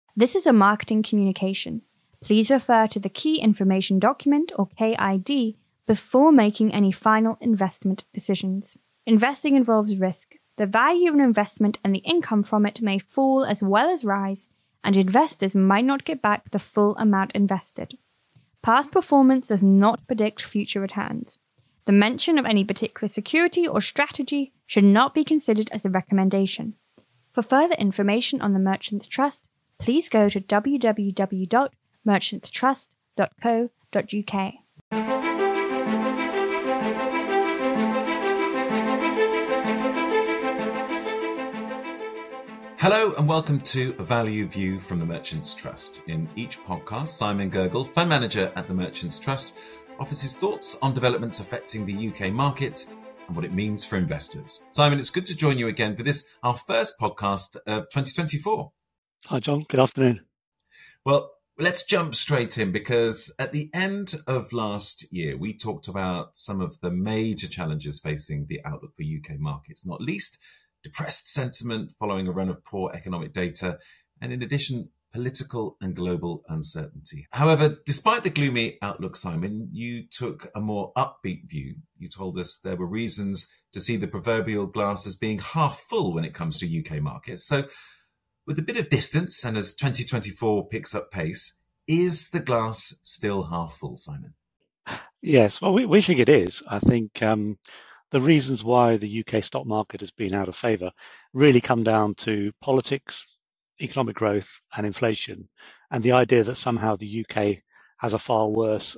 This is a marketing communication. Please refer to the Key Information Document, or KID, before making any final investment decisions. Investing involves risk. The value of an investment and the income from it may fall as well as rise, and investors might not get back the full amount invested. Past performance does not predict future returns. The mention of any particular security or strategy should not be considered as a recommendation. For further information on the Merchants Trust, please go to www.merchantstrust.co.uk. Hello and welcome to A Value View from the Merchants Trust. In each podcast, Simon Gurgle, Fund Manager at the Merchants Trust, offers his thoughts on developments affecting the UK market and what it means for investors. Simon, it's good to join you again for this, our first podcast of 2024. Hi, John. Good afternoon. Well, let's jump straight in, because at the end of last year, we talked about some of the major challenges facing the outlook for UK markets, not least depressed sentiment following a run of poor economic data, and in addition, political and global uncertainty. However, despite the gloomy outlook, Simon, you took a more upbeat view. You told us there were reasons to see the proverbial glass as being half full when it comes to UK markets. So with a bit of distance, and as 2024 picks up pace, is the glass still half full, Simon? Yes, well, we think it is. I think the reasons why the UK stock market has been out of favour really come down to politics, economic growth and inflation, and the idea that somehow the UK has a far worse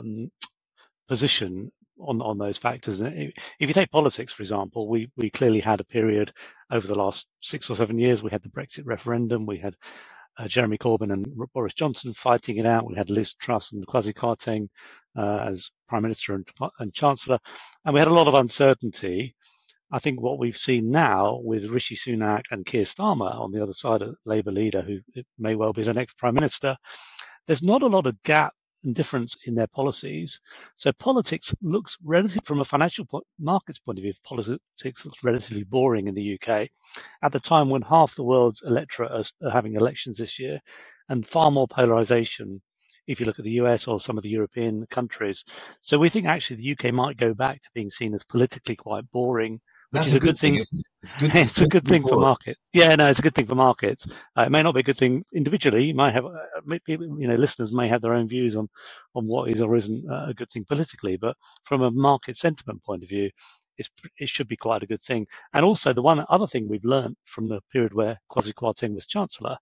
position on those factors. If you take politics, for example, we clearly had a period over the last 6 or 7 years. We had the Brexit referendum, we had Jeremy Corbyn and Boris Johnson fighting it out. We had Liz Truss and Kwasi Kwarteng as Prime Minister and Chancellor, and we had a lot of uncertainty. I think what we've seen now with Rishi Sunak and Keir Starmer on the other side, a Labour leader who may well be the next Prime Minister, there's not a lot of gap and difference in their policies. So politics looks relative, from a financial markets point of view, politics looks relatively boring in the UK at the time when half the world's electorate are having elections this year, and far more polarization if you look at the US or some of the European countries. So we think actually the UK might go back to being seen as politically quite boring, which is a good thing. Isn't it? It's good. It's a good thing for markets. Yeah, no, it's a good thing for markets. It may not be a good thing individually. You might have, listeners may have their own views on what is or isn't a good thing politically. But from a market sentiment point of view, it should be quite a good thing. And also, the one other thing we've learned from the period where Kwasi Kwarteng was Chancellor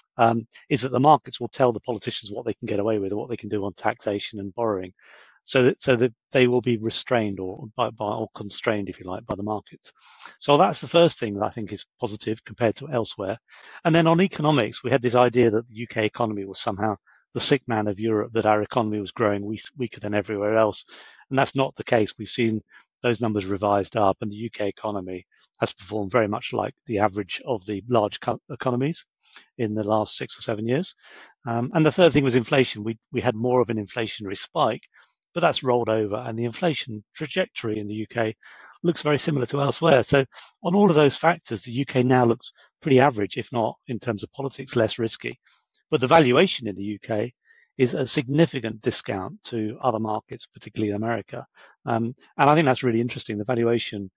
is that the markets will tell the politicians what they can get away with or what they can do on taxation and borrowing. So that they will be restrained or constrained, if you like, by the markets. So that's the first thing that I think is positive compared to elsewhere. And then on economics, we had this idea that the UK economy was somehow the sick man of Europe, that our economy was growing weaker than everywhere else. And that's not the case. We've seen those numbers revised up, and the UK economy has performed very much like the average of the large economies in the last 6 or 7 years. And the third thing was inflation. We had more of an inflationary spike, but that's rolled over, and the inflation trajectory in the UK looks very similar to elsewhere. So on all of those factors, the UK now looks pretty average, if not, in terms of politics, less risky. But the valuation in the UK is a significant discount to other markets, particularly America. And I think that's really interesting. The valuation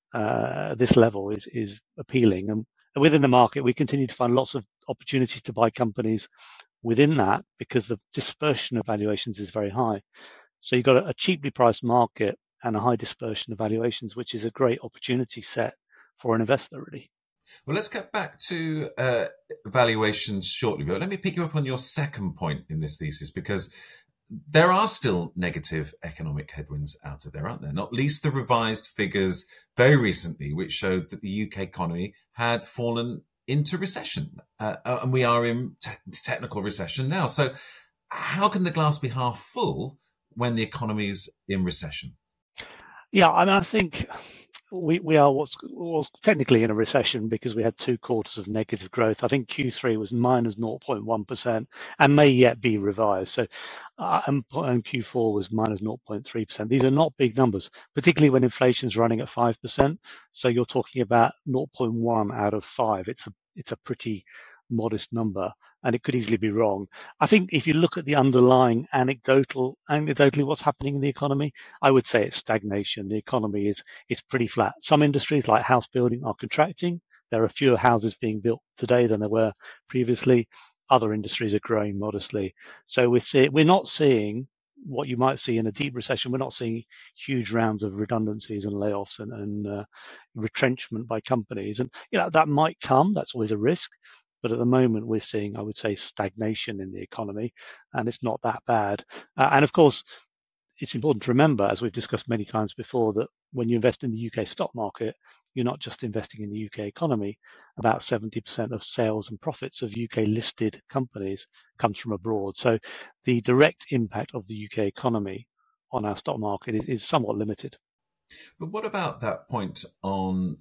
at this level is appealing. And within the market, we continue to find lots of opportunities to buy companies within that, because the dispersion of valuations is very high. So you've got a cheaply priced market and a high dispersion of valuations, which is a great opportunity set for an investor, really. Well, let's get back to valuations shortly, but let me pick you up on your second point in this thesis, because there are still negative economic headwinds out of there, aren't there? Not least the revised figures very recently, which showed that the UK economy had fallen into recession, and we are in technical recession now. So how can the glass be half full when the economy is in recession? Yeah, I mean, I think we are what's technically in a recession, because we had 2 quarters of negative growth. I think Q3 was minus 0.1% and may yet be revised. So, and Q4 was minus 0.3%. These are not big numbers, particularly when inflation is running at 5%. So you're talking about 0.1 out of 5. It's a pretty modest number. and it could easily be wrong. I think if you look at the underlying anecdotally what's happening in the economy, I would say it's stagnation. The economy is pretty flat. Some industries like house building are contracting. There are fewer houses being built today than there were previously. Other industries are growing modestly. So we're not seeing what you might see in a deep recession. We're not seeing huge rounds of redundancies and layoffs and retrenchment by companies. And that might come. That's always a risk. But at the moment, we're seeing, I would say, stagnation in the economy, and it's not that bad. And of course, it's important to remember, as we've discussed many times before, that when you invest in the UK stock market, you're not just investing in the UK economy. About 70% of sales and profits of UK listed companies comes from abroad. So the direct impact of the UK economy on our stock market is somewhat limited. But what about that point on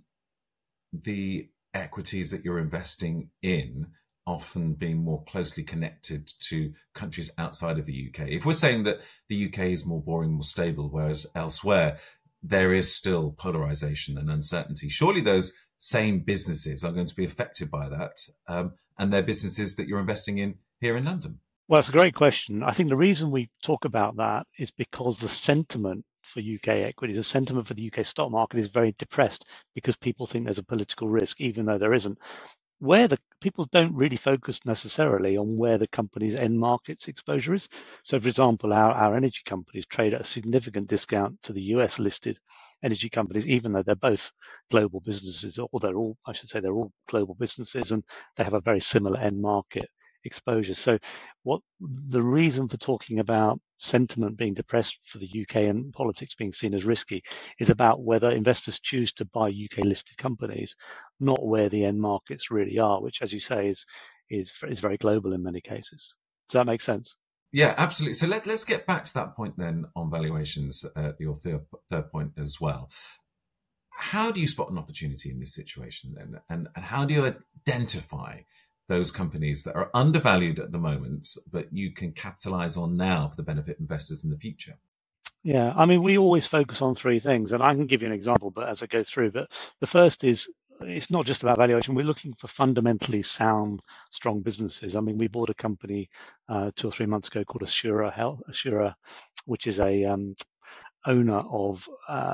the equities that you're investing in often being more closely connected to countries outside of the UK? If we're saying that the UK is more boring, more stable, whereas elsewhere there is still polarization and uncertainty, surely those same businesses are going to be affected by that, and they're businesses that you're investing in here in London. Well, it's a great question. I think the reason we talk about that is because the sentiment for UK equities, the sentiment for the UK stock market is very depressed because people think there's a political risk, even though there isn't. Where the people don't really focus necessarily on where the company's end markets exposure is. So, for example, our energy companies trade at a significant discount to the US listed energy companies, even though they're both global businesses, or they're all global businesses, and they have a very similar end market exposure. So what the reason for talking about sentiment being depressed for the UK and politics being seen as risky is about whether investors choose to buy UK listed companies, not where the end markets really are, which, as you say, is very global in many cases. Does that make sense? Yeah, absolutely. So let's get back to that point then on valuations, your third point as well. How do you spot an opportunity in this situation then? And how do you identify those companies that are undervalued at the moment, but you can capitalize on now for the benefit of investors in the future? Yeah, I mean, we always focus on three things, and I can give you an example, but as I go through, but the first is it's not just about valuation. We're looking for fundamentally sound, strong businesses. I mean, we bought a company 2 or 3 months ago called Assura, which is a owner of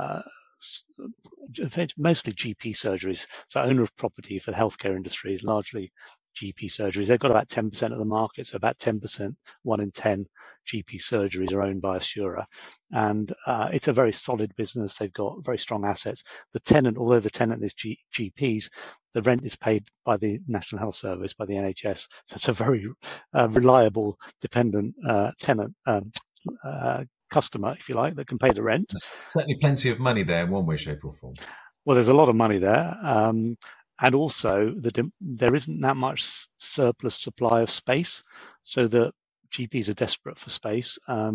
mostly GP surgeries, so owner of property for the healthcare industry, largely GP surgeries. They've got about 10% of the market, so about 10%, 1 in 10 GP surgeries are owned by Assura. And it's a very solid business. They've got very strong assets. The tenant, although the tenant is GPs, the rent is paid by the National Health Service, by the NHS. So it's a very reliable, dependent tenant customer, if you like, that can pay the rent. There's certainly plenty of money there in one way, shape or form. Well, there's a lot of money there. And also, there isn't that much surplus supply of space, so that GPs are desperate for space.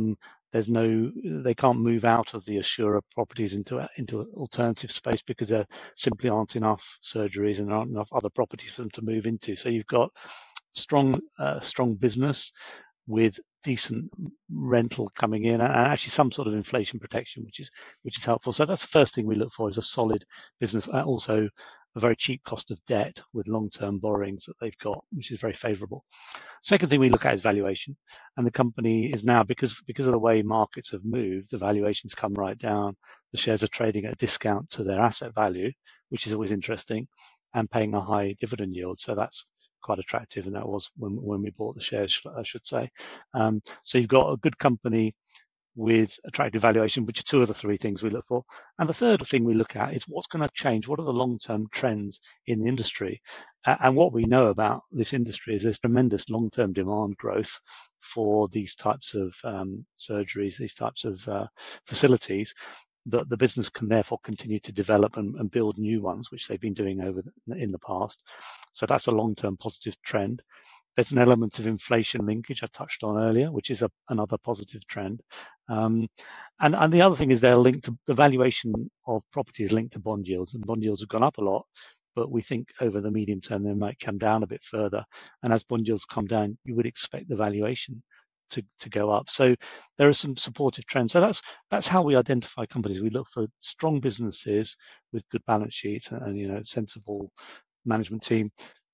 They can't move out of the Assura properties into alternative space because there simply aren't enough surgeries and aren't enough other properties for them to move into. So you've got strong business with decent rental coming in and actually some sort of inflation protection, which is helpful. So that's the first thing we look for, is a solid business. Also, a very cheap cost of debt with long-term borrowings that they've got, which is very favourable. Second thing we look at is valuation, and the company is now, because of the way markets have moved, the valuations come right down. The shares are trading at a discount to their asset value, which is always interesting, and paying a high dividend yield. So that's quite attractive, and that was when we bought the shares, I should say. So you've got a good company with attractive valuation, which are two of the three things we look for. And the third thing we look at is what's going to change. What are the long-term trends in the industry? And what we know about this industry is there's tremendous long-term demand growth for these types of surgeries, these types of facilities, that the business can therefore continue to develop and build new ones, which they've been doing in the past. So that's a long-term positive trend. There's an element of inflation linkage I touched on earlier, which is another positive trend. And the other thing is they're linked to the valuation of property is linked to bond yields, and bond yields have gone up a lot, but we think over the medium term they might come down a bit further. And as bond yields come down, you would expect the valuation to go up. So there are some supportive trends. So that's how we identify companies. We look for strong businesses with good balance sheets and sensible management team,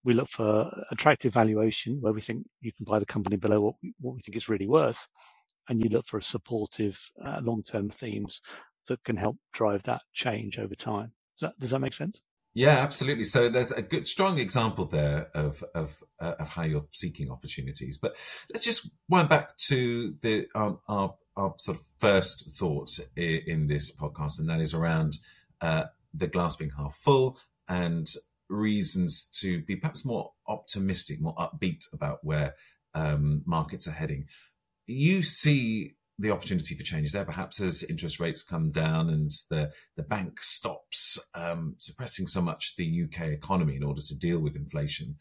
We look for attractive valuation where we think you can buy the company below what we think it's really worth, and you look for a supportive long-term themes that can help drive that change over time. Does that make sense? Yeah, absolutely. So there's a good, strong example there of how you're seeking opportunities. But let's just wind back to the our sort of first thought in this podcast, and that is around the glass being half full and reasons to be perhaps more optimistic, more upbeat about where markets are heading. You see the opportunity for change there, perhaps as interest rates come down and the bank stops suppressing so much the UK economy in order to deal with inflation.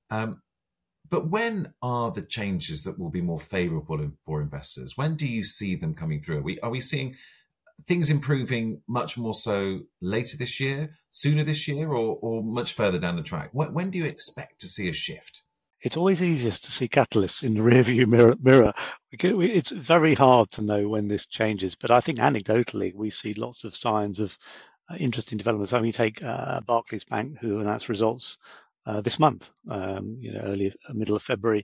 But when are the changes that will be more favourable for investors? When do you see them coming through? Are we seeing things improving much more so later this year, sooner this year, or much further down the track? When do you expect to see a shift? It's always easiest to see catalysts in the rearview mirror. It's very hard to know when this changes, but I think anecdotally we see lots of signs of interesting developments. I mean, you take Barclays Bank, who announced results this month, middle of February.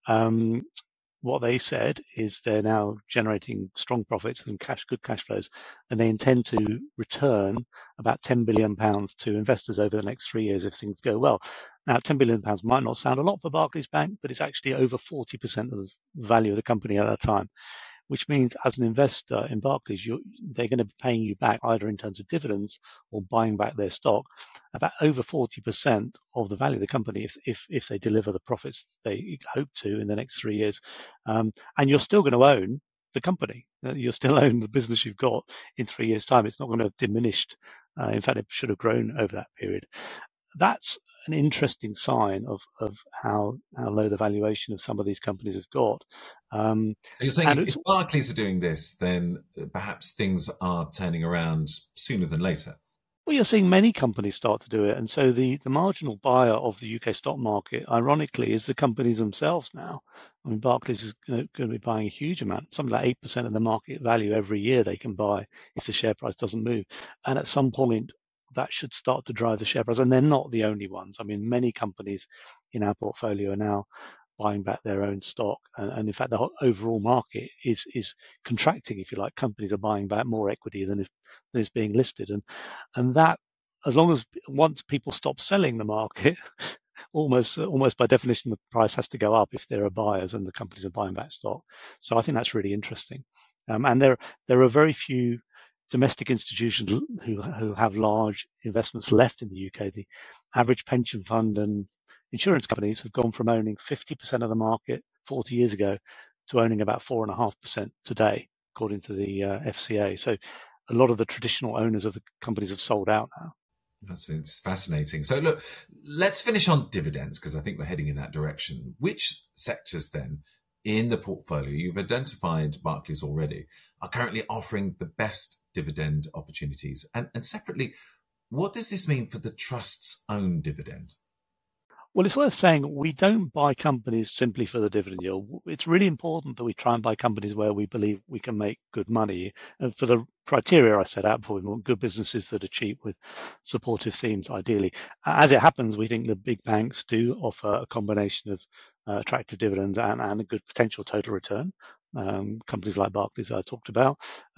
What they said is they're now generating strong profits and good cash flows, and they intend to return about £10 billion to investors over the next 3 years if things go well. Now, £10 billion might not sound a lot for Barclays Bank, but it's actually over 40% of the value of the company at that time, which means as an investor in Barclays, they're going to be paying you back either in terms of dividends or buying back their stock, about over 40% of the value of the company if they deliver the profits they hope to in the next 3 years. And you're still going to own the company. You'll still own the business you've got in 3 years' time. It's not going to have diminished. In fact, it should have grown over that period. That's an interesting sign of how low the valuation of some of these companies have got. So you're saying if Barclays are doing this, then perhaps things are turning around sooner than later? Well, you're seeing many companies start to do it. And so the marginal buyer of the UK stock market, ironically, is the companies themselves now. I mean, Barclays is going to be buying a huge amount, something like 8% of the market value every year they can buy if the share price doesn't move. And at some point, that should start to drive the share price. And they're not the only ones. I mean, many companies in our portfolio are now buying back their own stock. And in fact, the overall market is contracting, if you like. Companies are buying back more equity than is being listed. And that, as long as once people stop selling the market, almost by definition, the price has to go up if there are buyers and the companies are buying back stock. So I think that's really interesting. And there are very few domestic institutions who have large investments left in the UK. The average pension fund and insurance companies have gone from owning 50% of the market 40 years ago to owning about 4.5% today, according to the FCA. So a lot of the traditional owners of the companies have sold out now. It's fascinating. So look, let's finish on dividends, because I think we're heading in that direction. Which sectors then in the portfolio, you've identified Barclays already, are currently offering the best dividend opportunities? And separately, what does this mean for the trust's own dividend? Well, it's worth saying we don't buy companies simply for the dividend yield. It's really important that we try and buy companies where we believe we can make good money. And for the criteria I set out before, we want good businesses that are cheap with supportive themes, ideally. As it happens, we think the big banks do offer a combination of attractive dividends and a good potential total return. Companies like Barclays I talked about.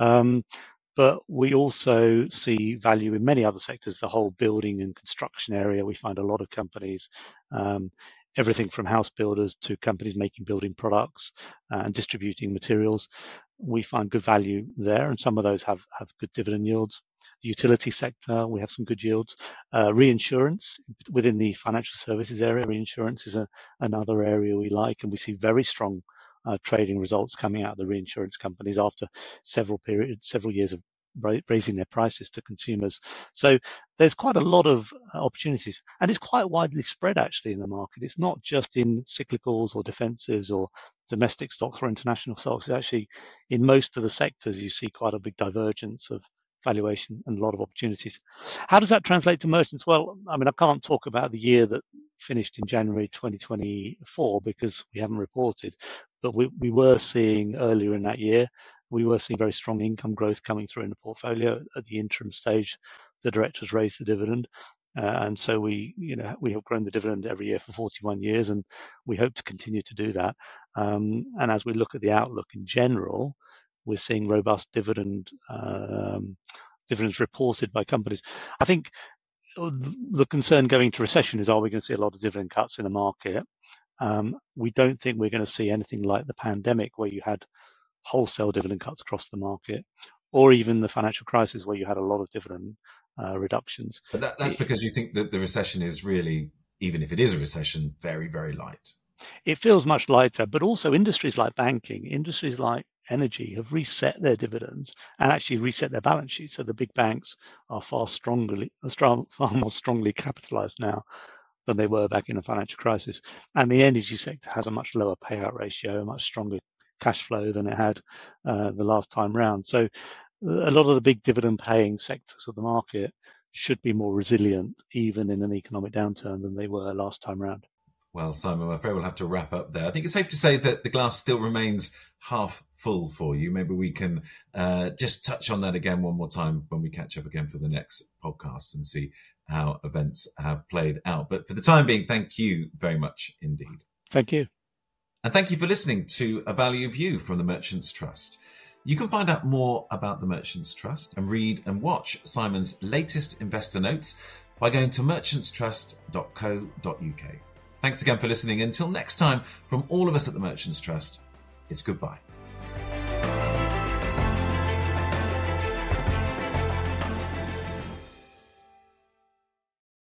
But we also see value in many other sectors, the whole building and construction area. We find a lot of companies, everything from house builders to companies making building products and distributing materials. We find good value there, and some of those have good dividend yields. The utility sector, we have some good yields. Reinsurance within the financial services area, reinsurance is another area we like, and we see very strong trading results coming out of the reinsurance companies after several years of raising their prices to consumers. So there's quite a lot of opportunities, and it's quite widely spread actually in the market. It's not just in cyclicals or defensives or domestic stocks or international stocks. It's actually in most of the sectors you see quite a big divergence of valuation and a lot of opportunities. How does that translate to merchants? Well, I mean, I can't talk about the year that finished in January 2024 because we haven't reported, but we were seeing earlier in that year, we were seeing very strong income growth coming through in the portfolio. At the interim stage, the directors raised the dividend, And so we have grown the dividend every year for 41 years, and we hope to continue to do that. And as we look at the outlook in general, we're seeing robust dividends reported by companies. I think the concern going to recession is, are we going to see a lot of dividend cuts in the market? We don't think we're going to see anything like the pandemic, where you had wholesale dividend cuts across the market, or even the financial crisis, where you had a lot of dividend reductions. But that's because you think that the recession is really, even if it is a recession, very, very light. It feels much lighter, but also industries like banking, industries like energy have reset their dividends and actually reset their balance sheets. So the big banks are far more strongly capitalized now than they were back in the financial crisis. And the energy sector has a much lower payout ratio, a much stronger cash flow than it had the last time round. So a lot of the big dividend paying sectors of the market should be more resilient even in an economic downturn than they were last time round. Well, Simon, I'm afraid we'll have to wrap up there. I think it's safe to say that the glass still remains half full for you. Maybe we can just touch on that again one more time when we catch up again for the next podcast and see how events have played out. But for the time being, thank you very much indeed. Thank you. And thank you for listening to A Value View from the Merchants Trust. You can find out more about the Merchants Trust and read and watch Simon's latest investor notes by going to merchantstrust.co.uk. Thanks again for listening. Until next time, from all of us at the Merchants Trust, it's goodbye.